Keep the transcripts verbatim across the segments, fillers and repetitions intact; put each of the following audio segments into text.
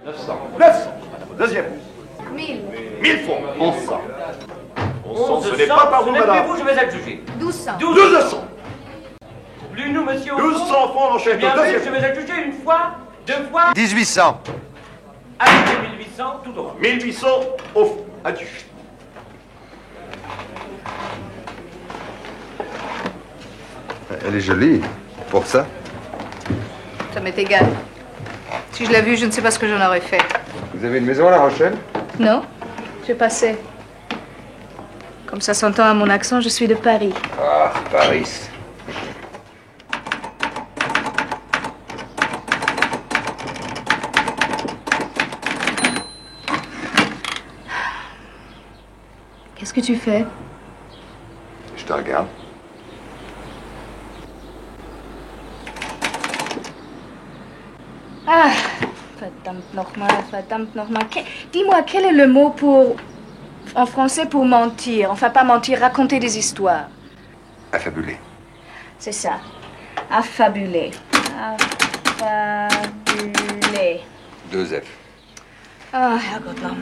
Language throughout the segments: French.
neuf cents. neuf cents. Deuxième. mille. mille francs. onze cents. onze cents, ce n'est pas par vous, madame. Vous, je vais être jugé. douze cents. douze cents. Plus nous, monsieur. douze cents francs, l'enchaîne. Bien vu, Deuxième. je vais être jugé une fois, deux fois. dix-huit cents. Allez, mille huit cents, tout droit. mille huit cents, au fond. Adieu. Elle est jolie. Pour ça? Ça m'est égal. Si je l'ai vue, je ne sais pas ce que j'en aurais fait. Vous avez une maison à La Rochelle? Non, j'ai passé. Comme ça s'entend à mon accent, je suis de Paris. Ah, Paris. Qu'est-ce que tu fais? Je te regarde. Ah, verdammt nochmal, verdammt nochmal. Que- Dis-moi, quel est le mot pour... en français pour mentir? Enfin, pas mentir, raconter des histoires. Affabulé. C'est ça. Affabuler. Affabuler. Deux F. Ah, Herrgott nochmal.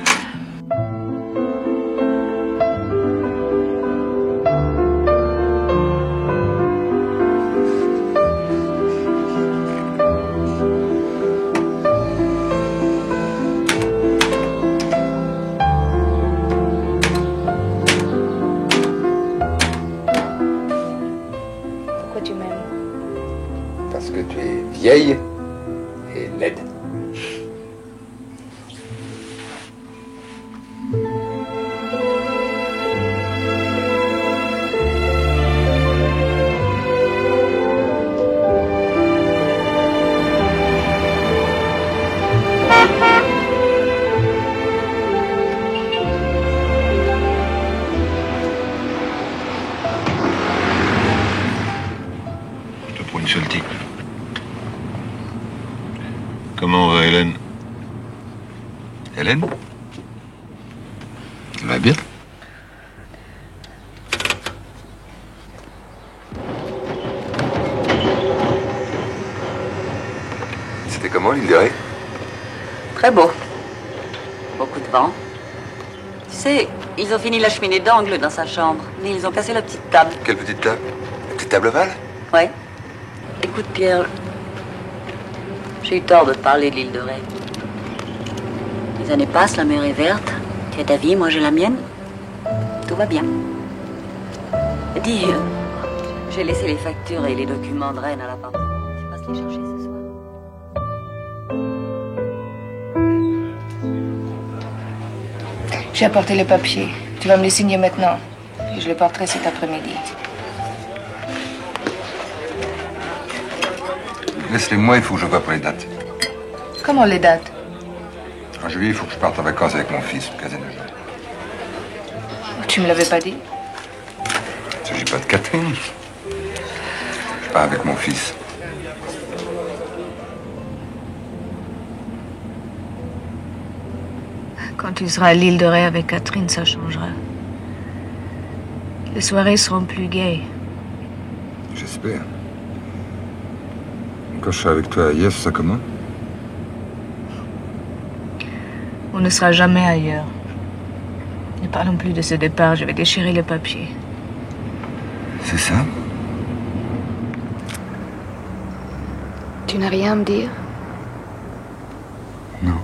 Pourquoi tu m'aimes? Parce que tu es vieille et laide. Je te prends une seule tique. Comment va Hélène? Hélène? Elle va bien? C'était comment l'île de Ré? Très beau. Beaucoup de vent. Tu sais, ils ont fini la cheminée d'angle dans sa chambre, mais ils ont cassé la petite table. Quelle petite table? La petite table ovale? Ouais. Écoute, Pierre, j'ai eu tort de te parler de l'île de Ré. Les années passent, la mer est verte. Tu as ta vie, moi j'ai la mienne. Tout va bien. Dis, euh, j'ai laissé les factures et les documents de Rennes à la porte. Tu passes les chercher ce soir. J'ai apporté les papiers. Tu vas me les signer maintenant. Et je les porterai cet après-midi. Laisse-les-moi, il faut que je vois pour les dates. Comment les dates? En juillet, il faut que je parte en vacances avec mon fils, au Casino. Tu me l'avais pas dit? Il ne s'agit pas de Catherine. Je pars avec mon fils. Quand tu seras à l'île de Ré avec Catherine, ça changera. Les soirées seront plus gaies. J'espère. Quand je serai avec toi ailleurs, ce sera comment? On ne sera jamais ailleurs. Ne parlons plus de ce départ, je vais déchirer les papiers. C'est ça? Tu n'as rien à me dire? Non.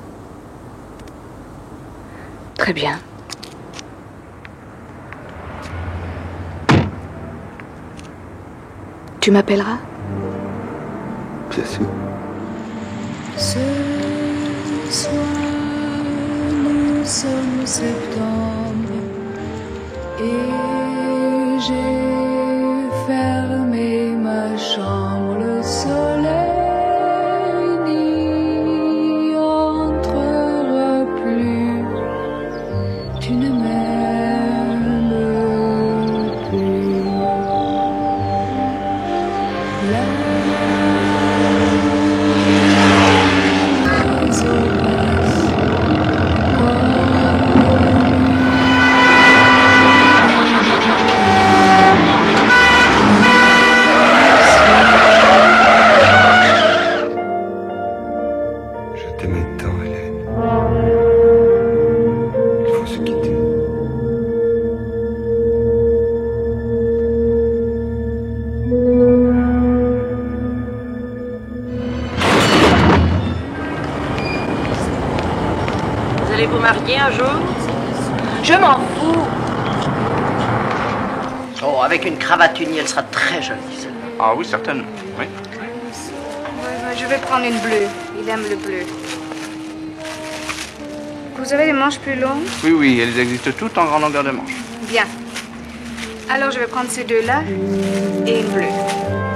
Très bien. Tu m'appelleras? Bien sûr. Ce soir, nous sommes septembre et j'ai fermé ma chambre. Le soleil n'y entrera plus. Tu ne m'aimes plus. La temps, Hélène. Il faut se quitter. Vous allez vous marier un jour? Je m'en fous. Oh, avec une cravate unie, elle sera très jolie, celle-là. Ah oui, certainement. Oui. Ouais, ouais, je vais prendre une bleue. Il aime le bleu. Vous avez des manches plus longues? Oui, oui, elles existent toutes en grande longueur de manche. Bien. Alors je vais prendre ces deux-là et une bleue.